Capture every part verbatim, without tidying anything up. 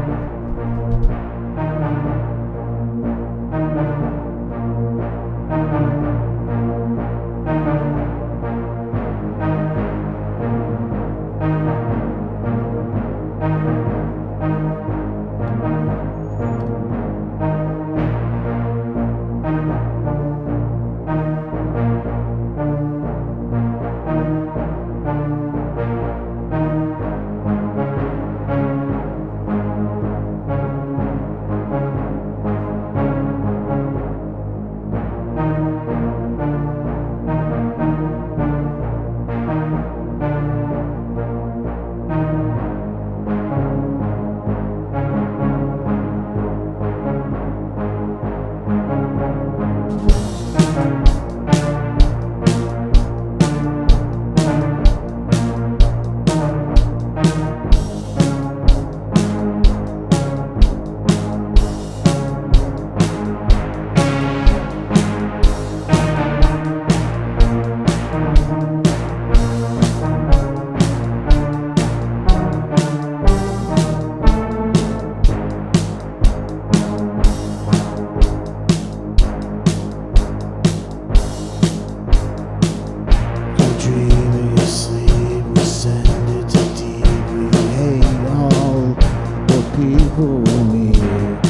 people near.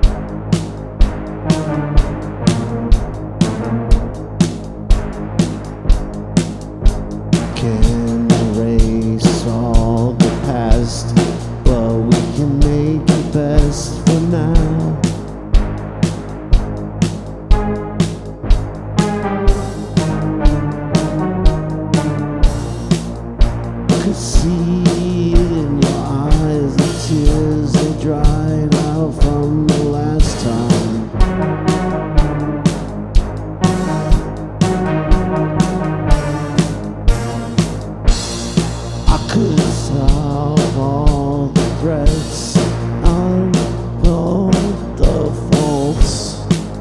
Can erase all the past, but we can make it best for now. I could see it in your eyes, the tears they dried out from the last time. I could solve all the threats of all the faults.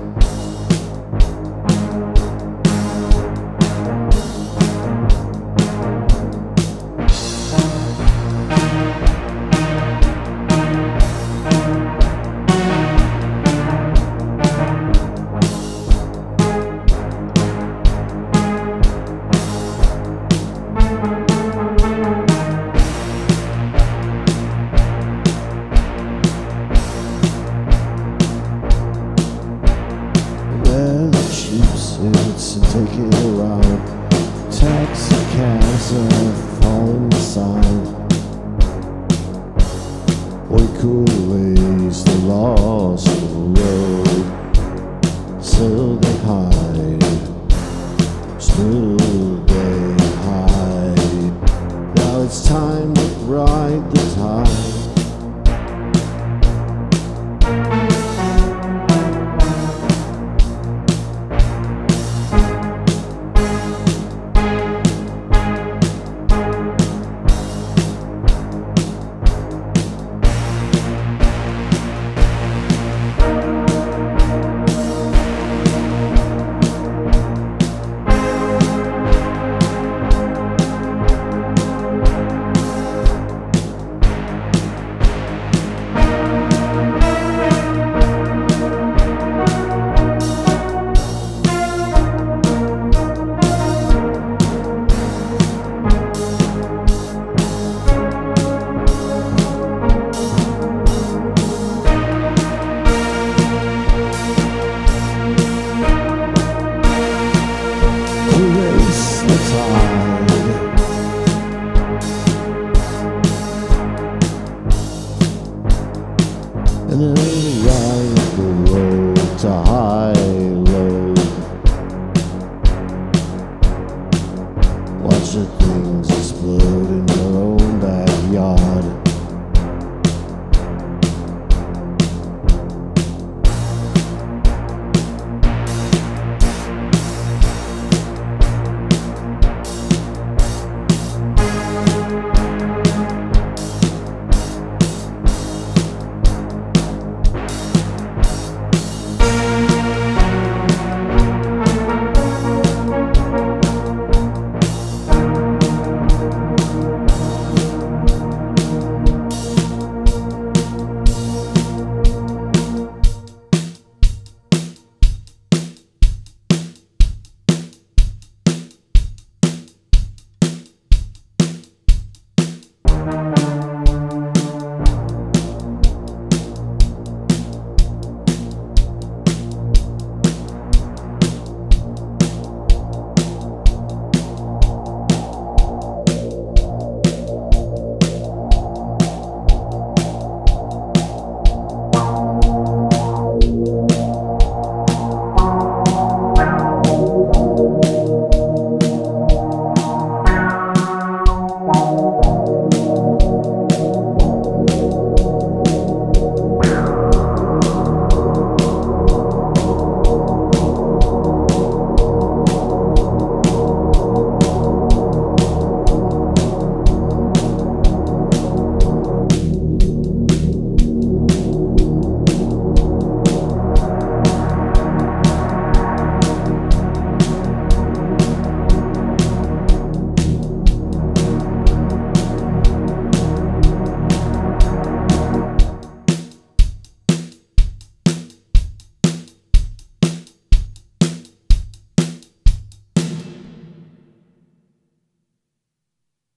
Suits and take it around. Taxi cabs are falling aside. Boy coolies, they lost the road. Still they hide, still they hide. Now it's time to ride the tide. Erase the tide, and then ride the road to high low. Watch the things explode.